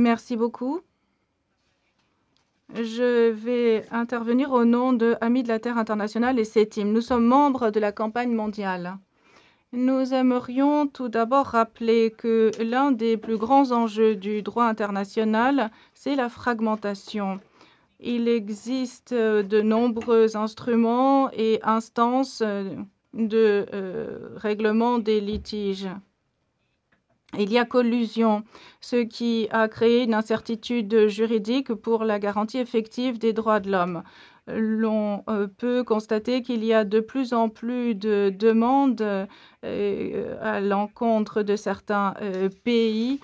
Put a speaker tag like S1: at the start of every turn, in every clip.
S1: Merci beaucoup. Je vais intervenir au nom de Amis de la Terre internationale et CETIM. Nous sommes membres de la campagne mondiale. Nous aimerions tout d'abord rappeler que l'un des plus grands enjeux du droit international, c'est la fragmentation. Il existe de nombreux instruments et instances de règlement des litiges. Il y a collusion, ce qui a créé une incertitude juridique pour la garantie effective des droits de l'homme. L'on peut constater qu'il y a de plus en plus de demandes à l'encontre de certains pays.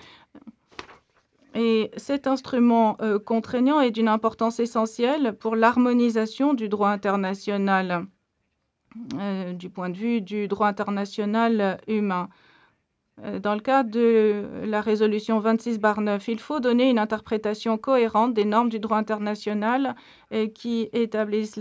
S1: Et cet instrument contraignant est d'une importance essentielle pour l'harmonisation du droit international, du point de vue du droit international humain. Dans le cadre de la résolution 26/9, il faut donner une interprétation cohérente des normes du droit international qui établissent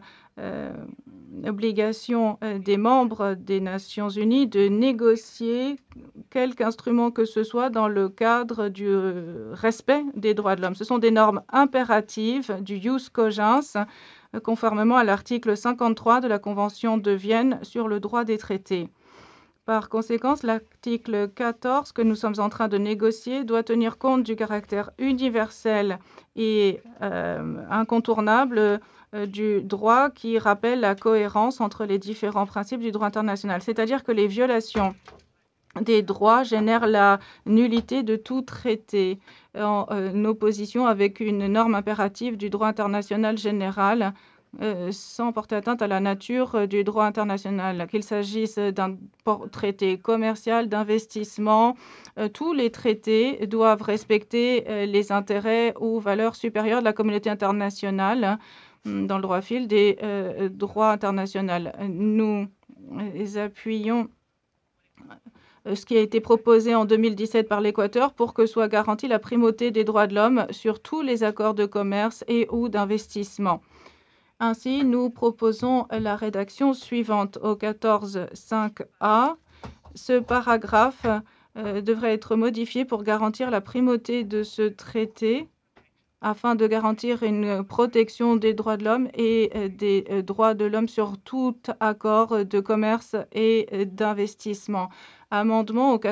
S1: l'obligation des membres des Nations Unies de négocier quelque instrument que ce soit dans le cadre du respect des droits de l'homme. Ce sont des normes impératives du jus cogens, conformément à l'article 53 de la Convention de Vienne sur le droit des traités. Par conséquent, l'article 14 que nous sommes en train de négocier doit tenir compte du caractère universel et incontournable du droit qui rappelle la cohérence entre les différents principes du droit international. C'est-à-dire que les violations des droits génèrent la nullité de tout traité en opposition avec une norme impérative du droit international général sans porter atteinte à la nature du droit international, qu'il s'agisse d'un traité commercial, d'investissement. Tous les traités doivent respecter les intérêts ou valeurs supérieures de la communauté internationale dans le droit fil des droits internationaux. Nous appuyons ce qui a été proposé en 2017 par l'Équateur pour que soit garantie la primauté des droits de l'homme sur tous les accords de commerce et ou d'investissement. Ainsi, nous proposons la rédaction suivante au 14.5a. Ce paragraphe devrait être modifié pour garantir la primauté de ce traité afin de garantir une protection des droits de l'homme et des droits de l'homme sur tout accord de commerce et d'investissement. Amendement au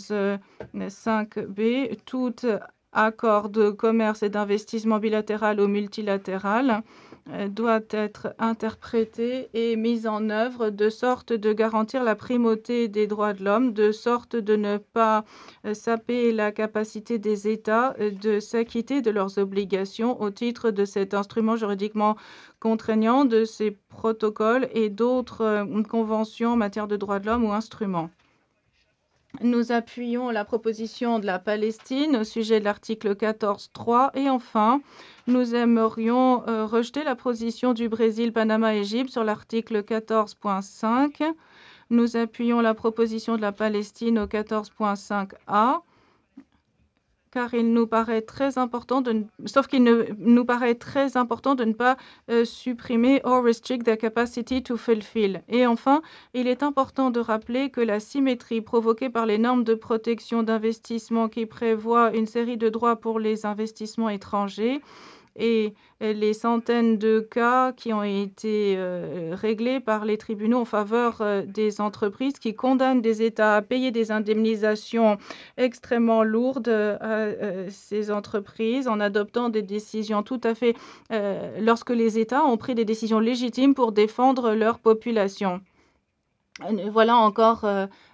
S1: 14.5b, tout accord de commerce et d'investissement bilatéral ou multilatéral doit être interprété et mis en œuvre de sorte de garantir la primauté des droits de l'homme, de sorte de ne pas saper la capacité des États de s'acquitter de leurs obligations au titre de cet instrument juridiquement contraignant, de ces protocoles et d'autres conventions en matière de droits de l'homme ou instruments. Nous appuyons la proposition de la Palestine au sujet de l'article 14.3 et enfin, nous aimerions rejeter la position du Brésil, Panama et Égypte sur l'article 14.5. Nous appuyons la proposition de la Palestine au 14.5a. Car il nous paraît très important sauf qu'il nous paraît très important de ne pas supprimer or restrict their capacity to fulfill. Et enfin, il est important de rappeler que la symétrie provoquée par les normes de protection d'investissement qui prévoient une série de droits pour les investissements étrangers et les centaines de cas qui ont été réglés par les tribunaux en faveur des entreprises qui condamnent des États à payer des indemnisations extrêmement lourdes à ces entreprises en adoptant des décisions tout à fait lorsque les États ont pris des décisions légitimes pour défendre leur population. Voilà encore